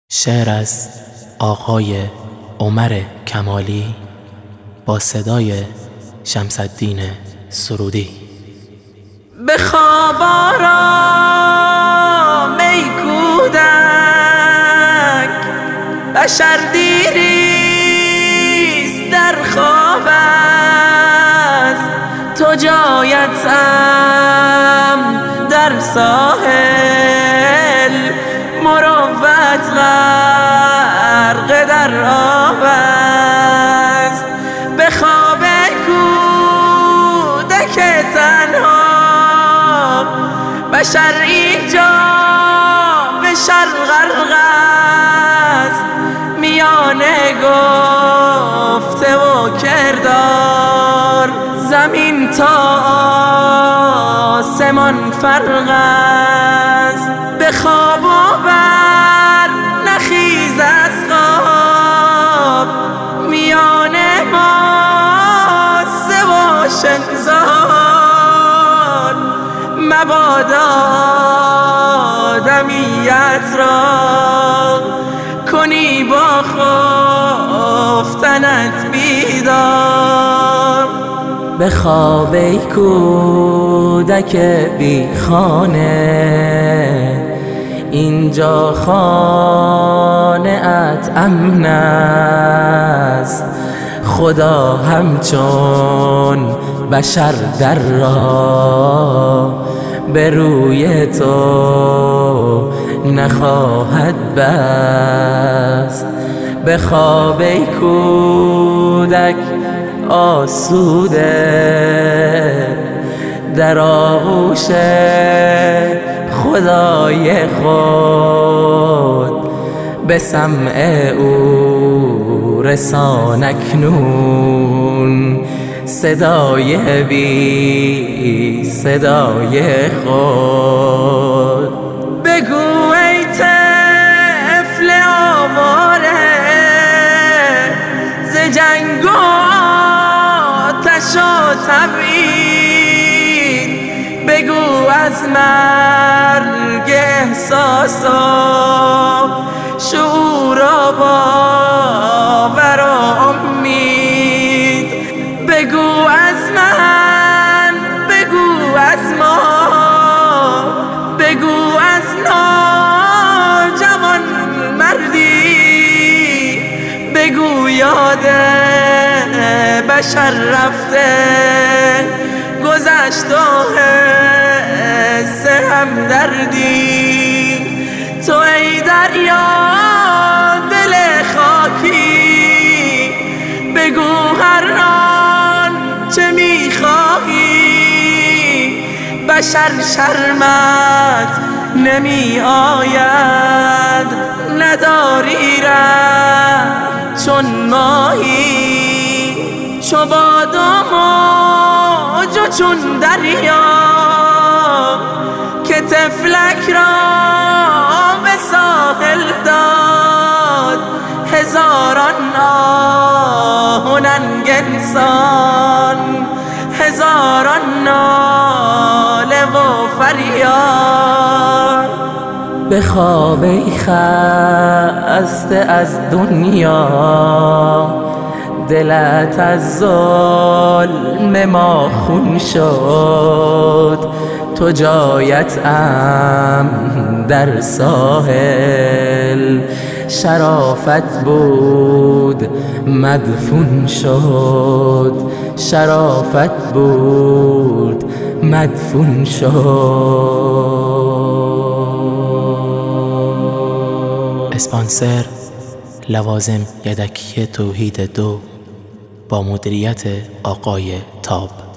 شعر از آقای عمر کمالی با صدای شمس‌الدین سرودی. به خواب آرام ای کودک، بشر دیریست در خواب است. تو جایت امن در ساحل، مروت غرق در آب است. به خواب کودک تنها، بشر اینجا به شر غرق است. میان گفته و کردار، زمین تا آسمان فرق است. به خواب و بر نخیز از خواب، میان ماسه و شنزار. مبادا آدمیت را کنی با خفتنت بیدار. به خواب ای کودک بی خانه، اینجا خانه ات امن است. خدا همچون بشر در را به روی تو نخواهد بست. به خواب ای کودک آسوده، در آغوش خدای خود به سمع او رسان اکنون صدای بی صدای خود. بگو ای طفل آواره، ز جنگ و آتش و تبعید. بگو از مرگ احساس و شعور و باور و امید. بگو از من، بگو از ما، بگو از نوجوان مردی. بگو یاد بشر رفته، گذشت و حس همدردی. تو ای دریا دل خاکی، بگو هر آن چه میخواهی. بشر شرمت نمی آید، نداری ره چون ماهی. چو باد و موج و چون دریا، که طفلک را به ساحل داد. هزاران آه و ننگ انسان، هزاران ناله و فریاد. به خواب ای خسته از دنیا، دلت از ظلم ما خون شد. تو جایت امن در ساحل، شرافت بود مدفون شد. شرافت بود مدفون شد. اسپانسر لوازم یدکی توحید 2 با مدیریت آقای تاب.